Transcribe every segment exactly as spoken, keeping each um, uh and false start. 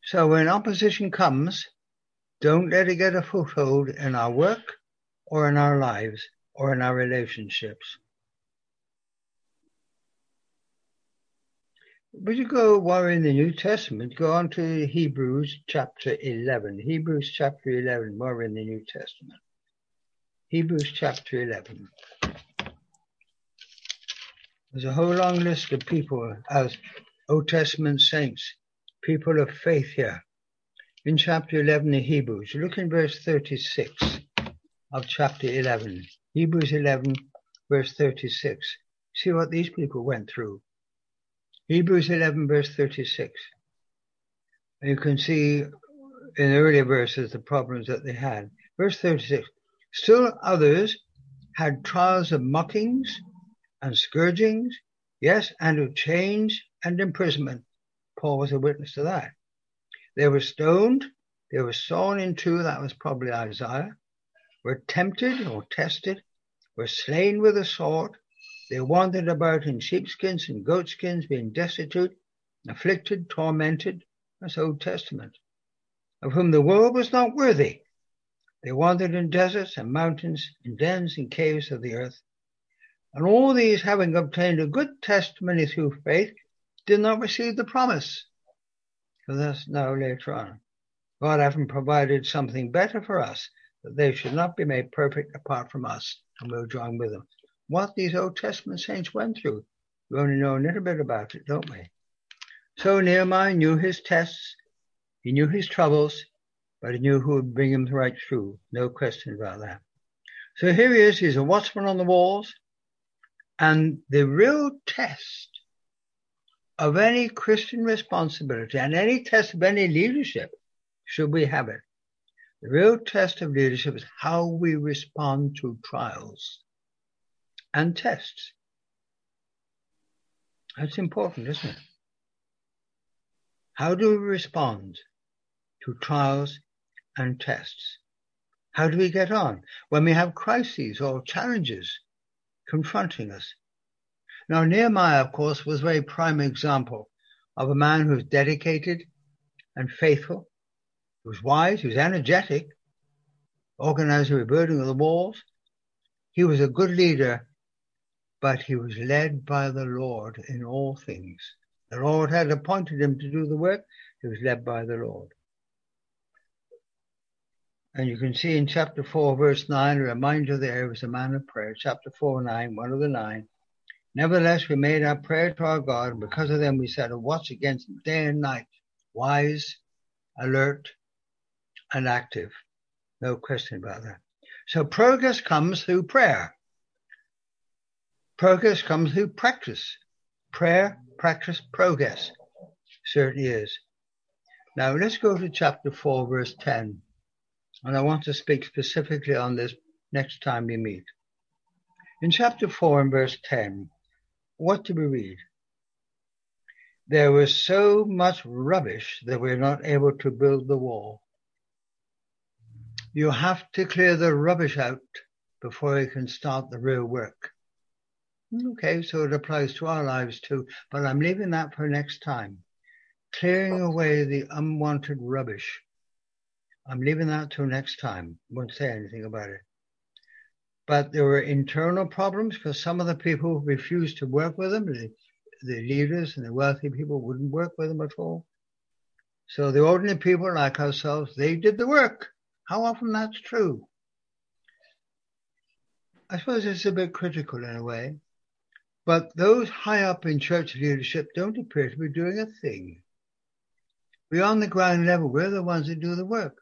So when opposition comes, don't let it get a foothold in our work or in our lives or in our relationships. Would you go, while we're in the New Testament, go on to Hebrews chapter eleven. Hebrews chapter eleven, while we're in the New Testament. Hebrews chapter eleven. There's a whole long list of people as Old Testament saints, people of faith here. In chapter eleven of Hebrews, look in verse thirty-six of chapter eleven. Hebrews eleven, verse thirty-six. See what these people went through. Hebrews eleven, verse thirty-six. And you can see in the earlier verses the problems that they had. Verse thirty-six. Still others had trials of mockings and scourgings, yes, and of chains and imprisonment. Paul was a witness to that. They were stoned, they were sawn in two, that was probably Isaiah, were tempted or tested, were slain with a sword. They wandered about in sheepskins and goatskins, being destitute, afflicted, tormented. That's Old Testament. Of whom the world was not worthy. They wandered in deserts and mountains, in dens and caves of the earth. And all these, having obtained a good testimony through faith, did not receive the promise. So that's now later on. God having provided something better for us, that they should not be made perfect apart from us, and we'll join with them. What these Old Testament saints went through, we only know a little bit about it, don't we? So Nehemiah knew his tests, he knew his troubles, but he knew who would bring him right through. No question about that. So here he is, he's a watchman on the walls, and the real test of any Christian responsibility and any test of any leadership, should we have it, the real test of leadership is how we respond to trials and tests. That's important, isn't it? How do we respond to trials and tests? How do we get on when we have crises or challenges confronting us? Now, Nehemiah, of course, was a very prime example of a man who was dedicated and faithful, who was wise, who was energetic, organized the rebuilding of the walls. He was a good leader, but he was led by the Lord in all things. The Lord had appointed him to do the work. He was led by the Lord. And you can see in chapter four, verse nine, a reminder there, he was a man of prayer. Chapter four, nine, one of the nine. Nevertheless, we made our prayer to our God, and because of them we set a watch against them day and night, wise, alert, and active. No question about that. So progress comes through prayer. Progress comes through practice. Prayer, practice, progress. Certainly is. Now let's go to chapter four, verse ten. And I want to speak specifically on this next time we meet. In chapter four and verse ten, what do we read? There was so much rubbish that we're not able to build the wall. You have to clear the rubbish out before you can start the real work. Okay, so it applies to our lives too, but I'm leaving that for next time. Clearing away the unwanted rubbish. I'm leaving that till next time. Won't say anything about it. But there were internal problems because some of the people refused to work with them. The, the leaders and the wealthy people wouldn't work with them at all. So the ordinary people like ourselves, they did the work. How often that's true? I suppose it's a bit critical in a way. But those high up in church leadership don't appear to be doing a thing. We're on the ground level. We're the ones that do the work.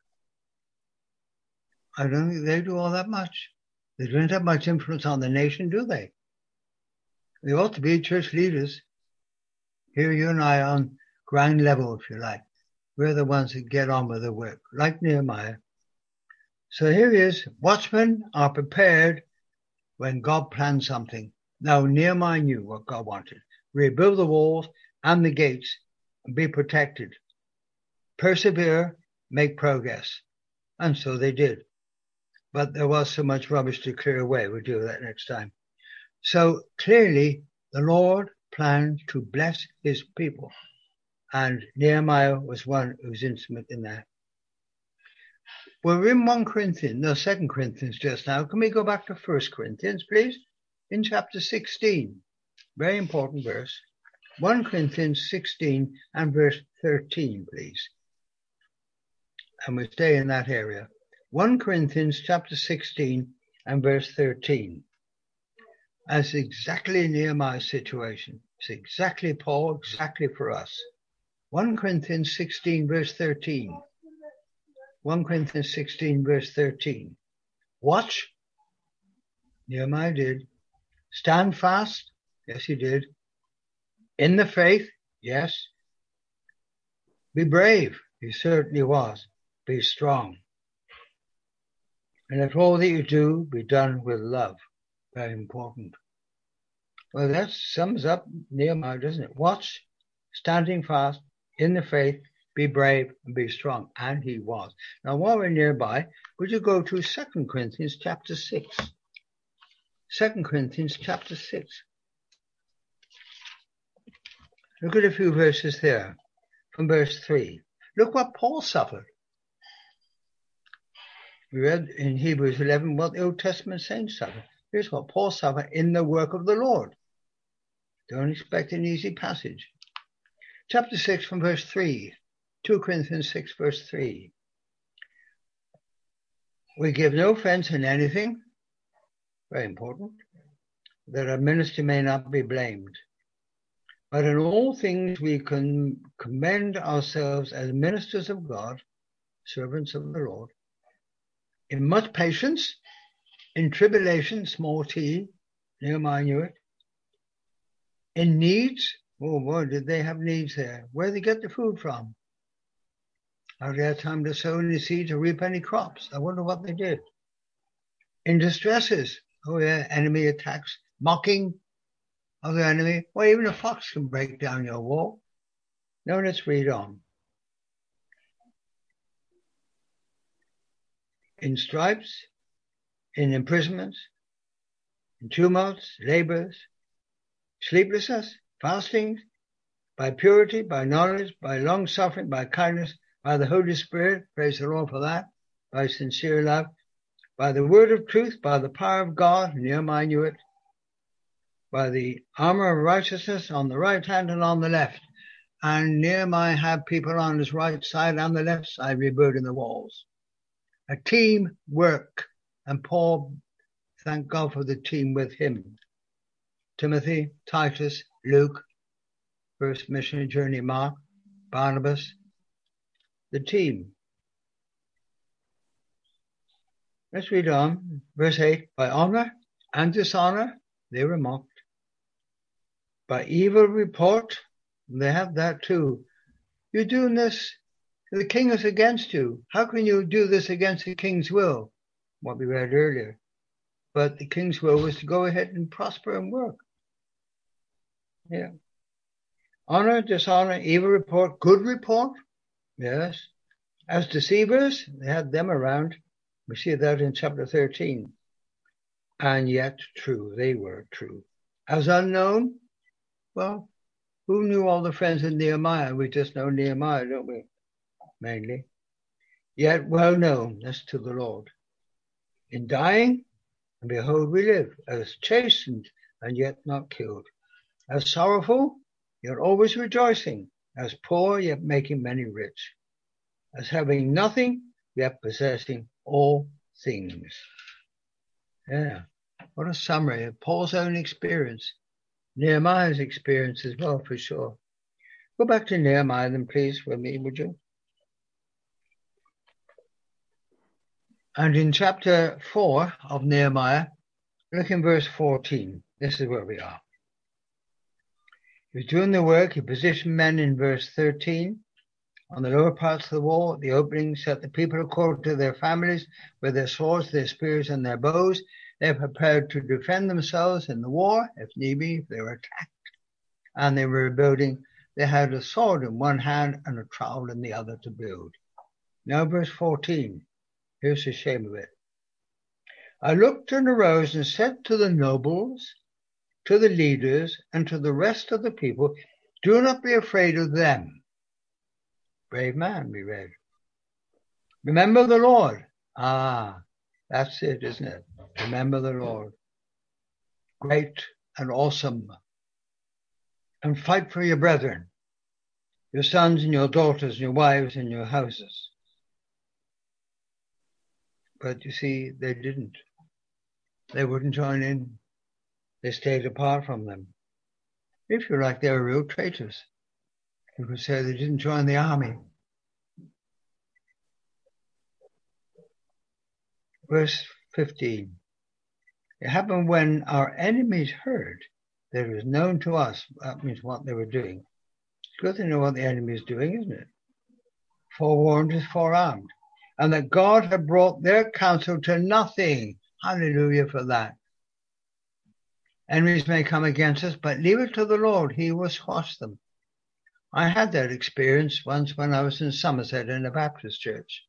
I don't think they do all that much. They don't have much influence on the nation, do they? They ought to be church leaders. Here you and I on ground level, if you like. We're the ones that get on with the work, like Nehemiah. So here he is. Watchmen are prepared when God plans something. Now, Nehemiah knew what God wanted. Rebuild the walls and the gates and be protected. Persevere, make progress. And so they did. But there was so much rubbish to clear away. We'll do that next time. So clearly, the Lord planned to bless his people. And Nehemiah was one who was intimate in that. We're in First Corinthians, no, Second Corinthians just now. Can we go back to First Corinthians, please? In chapter sixteen. Very important verse. First Corinthians sixteen and verse thirteen, please. And we stay in that area. First Corinthians chapter sixteen and verse thirteen. That's exactly Nehemiah's situation. It's exactly Paul, exactly for us. First Corinthians sixteen verse thirteen. First Corinthians sixteen verse thirteen. Watch. Nehemiah did. Stand fast. Yes, he did. In the faith. Yes. Be brave. He certainly was. Be strong. And let all that you do be done with love. Very important. Well, that sums up Nehemiah, doesn't it? Watch, standing fast, in the faith, be brave, and be strong. And he was. Now, while we're nearby, would you go to Second Corinthians chapter six? Second Corinthians chapter six. Look at a few verses there, from verse three. Look what Paul suffered. We read in Hebrews eleven what the Old Testament saints suffered. Here's what Paul suffered in the work of the Lord. Don't expect an easy passage. Chapter six from verse three. Second Corinthians six verse three. We give no offense in anything, very important, that a minister may not be blamed. But in all things we can commend ourselves as ministers of God, servants of the Lord, in much patience, in tribulation, small t, Nehemiah knew it, in needs, oh boy, did they have needs there. Where did they get the food from? How they had time to sow any seeds or reap any crops? I wonder what they did. In distresses, oh yeah, enemy attacks, mocking of the enemy. Well, even a fox can break down your wall. Now let's read on. In stripes, in imprisonments, in tumults, labors, sleeplessness, fastings, by purity, by knowledge, by long suffering, by kindness, by the Holy Spirit, praise the Lord for that, by sincere love, by the word of truth, by the power of God, Nehemiah knew it, by the armor of righteousness on the right hand and on the left. And Nehemiah had people on his right side and the left side rebuilding the walls. A team work. And Paul, thank God for the team with him. Timothy, Titus, Luke, first missionary journey, Mark, Barnabas, the team. Let's read on. Verse eight. By honor and dishonor, they were mocked. By evil report, they have that too. You're doing this, the king is against you. How can you do this against the king's will? What we read earlier. But the king's will was to go ahead and prosper and work. Yeah. Honor, dishonor, evil report, good report. Yes. As deceivers, they had them around. We see that in chapter thirteen. And yet true, they were true. As unknown, well, who knew all the friends of Nehemiah? We just know Nehemiah, don't we? Mainly. Yet well known, that's to the Lord. In dying, and behold, we live, as chastened and yet not killed, as sorrowful, yet always rejoicing, as poor, yet making many rich, as having nothing, yet possessing all things. Yeah, what a summary of Paul's own experience, Nehemiah's experience as well, for sure. Go back to Nehemiah then, please, with me, would you? And in chapter four of Nehemiah, look in verse fourteen. This is where we are. He was doing the work. He positioned men in verse thirteen on the lower parts of the wall, the opening, set the people according to their families with their swords, their spears, and their bows. They were prepared to defend themselves in the war, if need be, if they were attacked. And they were rebuilding. They had a sword in one hand and a trowel in the other to build. Now verse fourteen. Here's the shame of it. I looked and arose and said to the nobles, to the leaders, and to the rest of the people, do not be afraid of them. Brave man, we read. Remember the Lord. Ah, that's it, isn't it? Remember the Lord. Great and awesome. And fight for your brethren, your sons and your daughters and your wives and your houses. But you see, they didn't. They wouldn't join in. They stayed apart from them. If you like, they were real traitors. You could say they didn't join the army. Verse fifteen. It happened when our enemies heard that it was known to us. That means what they were doing. It's good to know what the enemy is doing, isn't it? Forewarned is forearmed. And that God had brought their counsel to nothing. Hallelujah for that. Enemies may come against us, but leave it to the Lord. He will squash them. I had that experience once when I was in Somerset in a Baptist church.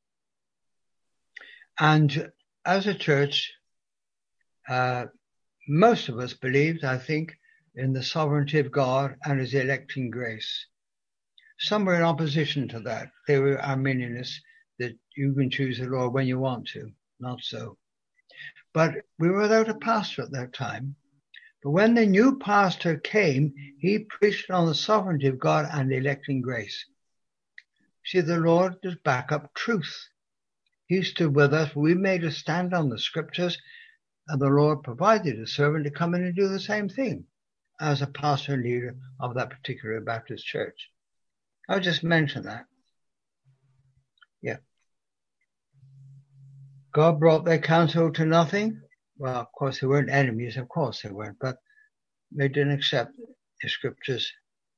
And as a church, uh, most of us believed, I think, in the sovereignty of God and his electing grace. Some were in opposition to that. They were Arminianists, that you can choose the Lord when you want to. Not so. But we were without a pastor at that time. But when the new pastor came, he preached on the sovereignty of God and electing grace. See, the Lord does back up truth. He stood with us. We made a stand on the scriptures, and the Lord provided a servant to come in and do the same thing as a pastor and leader of that particular Baptist church. I'll just mention that. Yeah. God brought their counsel to nothing. Well, of course, they weren't enemies. Of course they weren't. But they didn't accept the scriptures.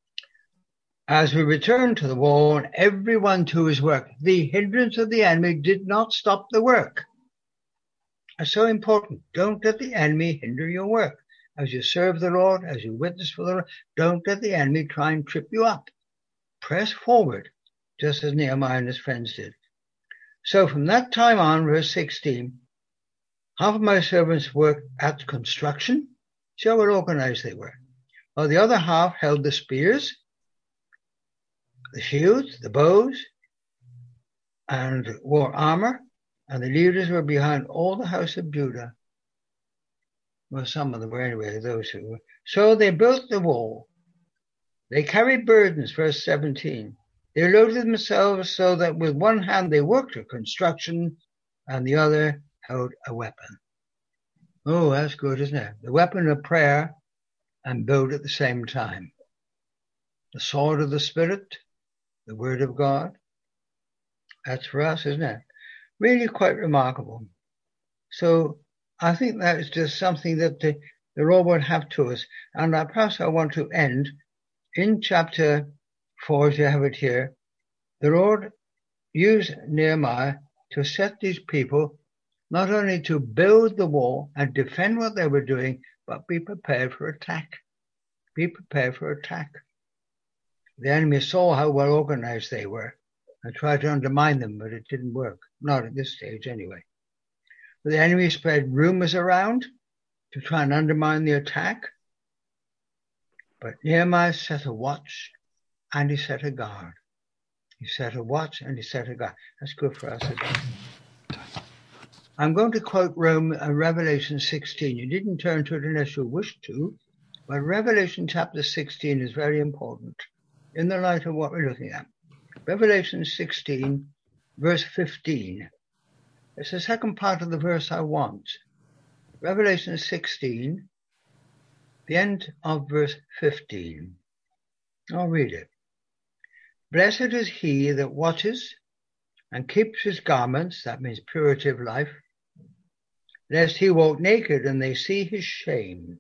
As we returned to the wall, and everyone to his work, the hindrance of the enemy did not stop the work. It's so important. Don't let the enemy hinder your work. As you serve the Lord, as you witness for the Lord, don't let the enemy try and trip you up. Press forward, just as Nehemiah and his friends did. So from that time on, verse sixteen, half of my servants worked at construction. See how well organized they were. While the other half held the spears, the shields, the bows, and wore armor, and the leaders were behind all the house of Judah. Well, some of them were anyway, those who were. So they built the wall. They carried burdens, verse seventeen. They loaded themselves so that with one hand they worked at construction and the other held a weapon. Oh, that's good, isn't it? The weapon of prayer and build at the same time. The sword of the Spirit, the word of God. That's for us, isn't it? Really quite remarkable. So I think that is just something that the, the Lord would have to us. And I, perhaps I want to end in chapter four, as you have it here. The Lord used Nehemiah to set these people not only to build the wall and defend what they were doing, but be prepared for attack. Be prepared for attack. The enemy saw how well organized they were and tried to undermine them, but it didn't work. Not at this stage, anyway. The enemy spread rumors around to try and undermine the attack. But Nehemiah set a watch and he set a guard. He set a watch and he set a guard. That's good for us as well. I'm going to quote Rome, uh, Revelation sixteen. You didn't turn to it unless you wished to, but Revelation chapter sixteen is very important in the light of what we're looking at. Revelation sixteen, verse fifteen. It's the second part of the verse I want. Revelation sixteen, the end of verse fifteen. I'll read it. Blessed is he that watches and keeps his garments, that means purity of life, lest he walk naked and they see his shame.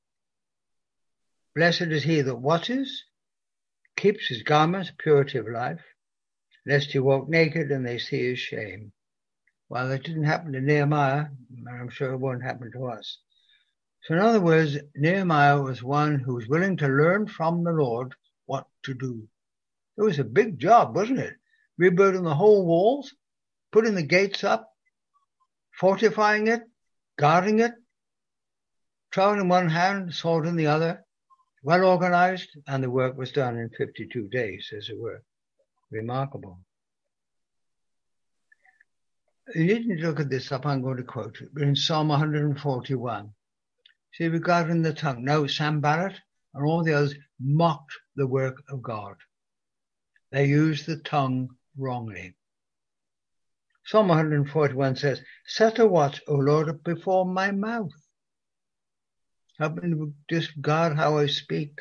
Blessed is he that watches, keeps his garments, purity of life, lest he walk naked and they see his shame. Well, it didn't happen to Nehemiah, and I'm sure it won't happen to us. So in other words, Nehemiah was one who was willing to learn from the Lord what to do. It was a big job, wasn't it? Rebuilding the whole walls, putting the gates up, fortifying it, guarding it, trowel in one hand, sword in the other, well organized, and the work was done in fifty-two days, as it were. Remarkable. You needn't look at this up, I'm going to quote it, but in Psalm one forty-one. See, regarding the tongue, no, Sanballat and all the others mocked the work of God. They used the tongue wrongly. Psalm one forty-one says, set a watch, O Lord, before my mouth. Help me to just guard how I speak.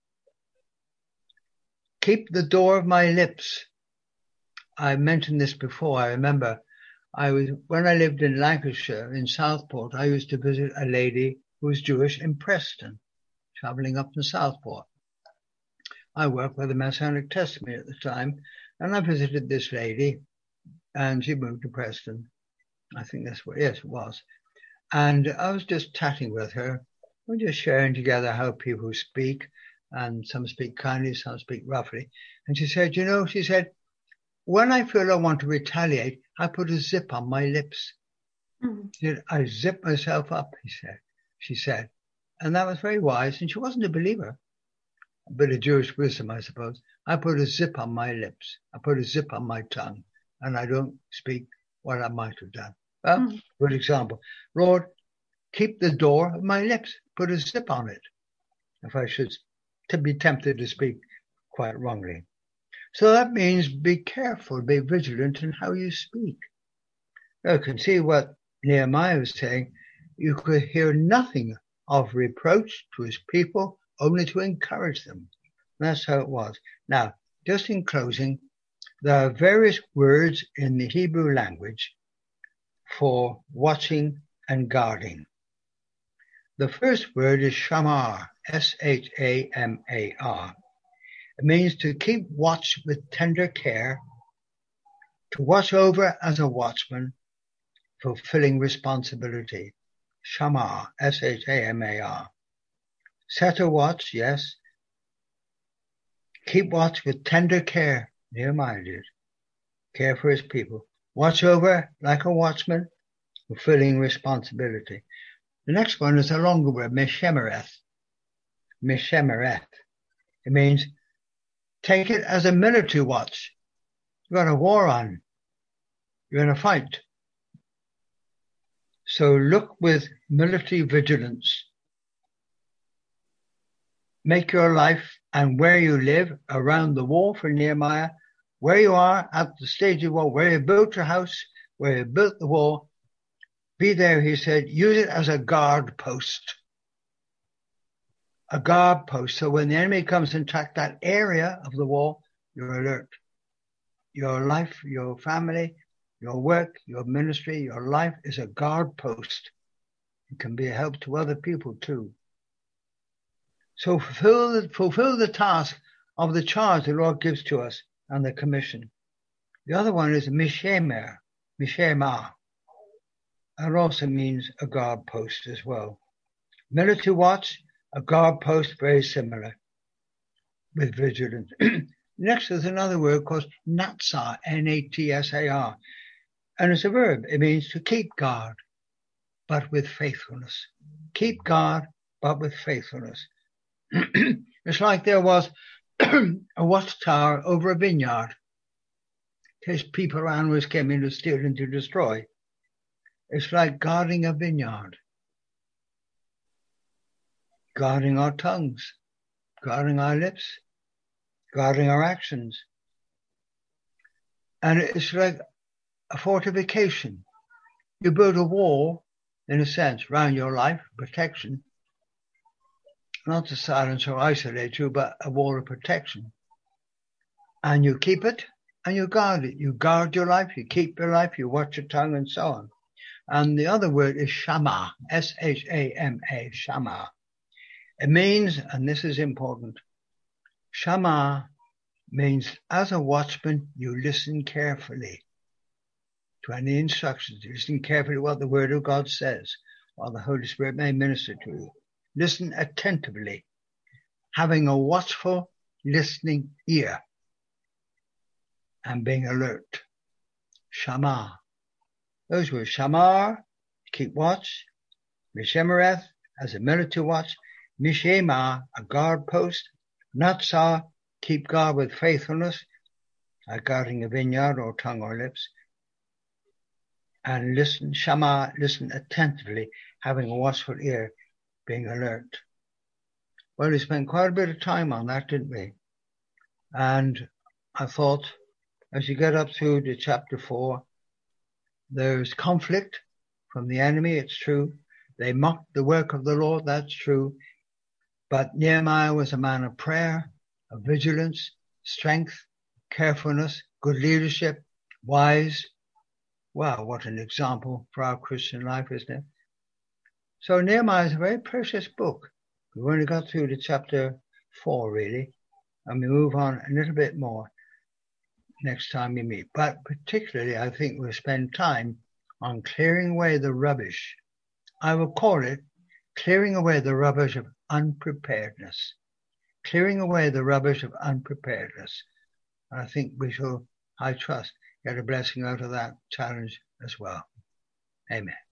Keep the door of my lips. I mentioned this before. I remember I was, when I lived in Lancashire, in Southport, I used to visit a lady who was Jewish in Preston, traveling up to Southport. I worked with the Masonic Testimony at the time, and I visited this lady, and she moved to Preston. I think that's what, yes, it was. And I was just chatting with her. We're just sharing together how people speak, and some speak kindly, some speak roughly. And she said, you know, she said, when I feel I want to retaliate, I put a zip on my lips. Mm-hmm. She said, I zip myself up, he said, she said. And that was very wise, and she wasn't a believer. A bit of Jewish wisdom, I suppose. I put a zip on my lips. I put a zip on my tongue, and I don't speak what I might have done. Well, mm-hmm. Good example. Lord, keep the door of my lips. Put a zip on it. If I should to be tempted to speak quite wrongly. So that means be careful, be vigilant in how you speak. You can see what Nehemiah was saying. You could hear nothing of reproach to his people, only to encourage them. That's how it was. Now, just in closing, there are various words in the Hebrew language for watching and guarding. The first word is shamar, S H A M A R. It means to keep watch with tender care, to watch over as a watchman, fulfilling responsibility. Shamar, S H A M A R. Set a watch, yes. Keep watch with tender care, Nehemiah did. Care for his people. Watch over like a watchman, fulfilling responsibility. The next one is a longer word, Meshemereth. Meshemereth. It means take it as a military watch. You've got a war on. You're in a fight. So look with military vigilance. Make your life and where you live around the wall for Nehemiah, where you are at the stage of war, where you built your house, where you built the wall, be there, he said, use it as a guard post. A guard post. So when the enemy comes and attack that area of the wall, you're alert. Your life, your family, your work, your ministry, your life is a guard post. It can be a help to other people too. So fulfill the, fulfill the task of the charge the Lord gives to us and the commission. The other one is Mishemer, Mishemah. That also means a guard post as well. Military watch, a guard post, very similar with vigilance. Next is another word called natsar, N A T S A R. And it's a verb. It means to keep guard, but with faithfulness. Keep guard, but with faithfulness. It's like there was a watchtower over a vineyard. In case people around was coming to steal and to destroy. It's like guarding a vineyard. Guarding our tongues, guarding our lips, guarding our actions. And it's like a fortification. You build a wall, in a sense, around your life, protection. Not to silence or isolate you, but a wall of protection. And you keep it and you guard it. You guard your life, you keep your life, you watch your tongue and so on. And the other word is shama, S H A M A, shama. It means, and this is important, shama means as a watchman, you listen carefully to any instructions. You listen carefully to what the Word of God says, while the Holy Spirit may minister to you. Listen attentively, having a watchful, listening ear, and being alert. Shama. Those were shamar, keep watch, mishemereth, as a military watch, mishema, a guard post, natsar, keep guard with faithfulness, like guarding a vineyard or tongue or lips. And listen, Shama, listen attentively, having a watchful ear, being alert. Well, we spent quite a bit of time on that, didn't we? And I thought, as you get up through to chapter four, there's conflict from the enemy, it's true. They mocked the work of the Lord, that's true. But Nehemiah was a man of prayer, of vigilance, strength, carefulness, good leadership, wise. Wow, what an example for our Christian life, isn't it? So Nehemiah is a very precious book. We've only got through to chapter four, really, and we move on a little bit more next time we meet. But particularly, I think we'll spend time on clearing away the rubbish. I will call it clearing away the rubbish of unpreparedness. Clearing away the rubbish of unpreparedness. And I think we shall, I trust, get a blessing out of that challenge as well. Amen.